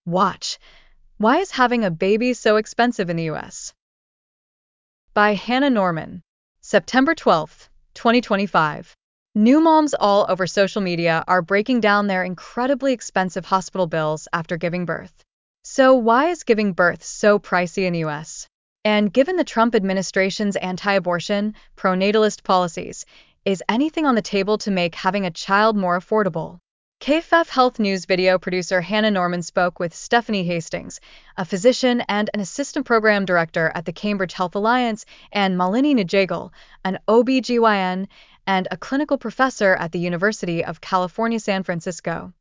Watch. Why is having a baby so expensive in the US? By Hannah Norman. September 12th, 2025. New moms all over social media are breaking down their incredibly expensive hospital bills after giving birth. So, why is giving birth so pricey in the US? And given the Trump administration's anti-abortion, pro-natalist policies, is anything on the table to make having a child more affordable? KFF Health News video producer Hannah Norman spoke with Stephanie Hastings, a physician and an assistant program director at the Cambridge Health Alliance, and Malini Najagal, an OB/GYN and a clinical professor at the University of California, San Francisco.